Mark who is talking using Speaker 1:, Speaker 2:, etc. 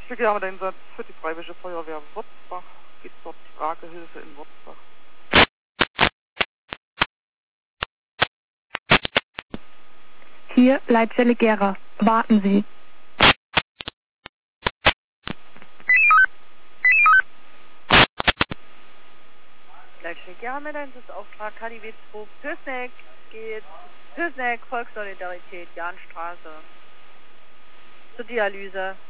Speaker 1: Leipzig haben wir den Einsatz für die Freiwillige Feuerwehr Wurzbach. Gibt dort Tragehilfe in Wurzbach.
Speaker 2: Hier Leitzelle Gera. Warten Sie.
Speaker 3: Leipzig Gera mit Einsatzauftrag KDW 2 Pösneck geht. Pösneck, Volkssolidarität, Jahnstraße. Zur Dialyse.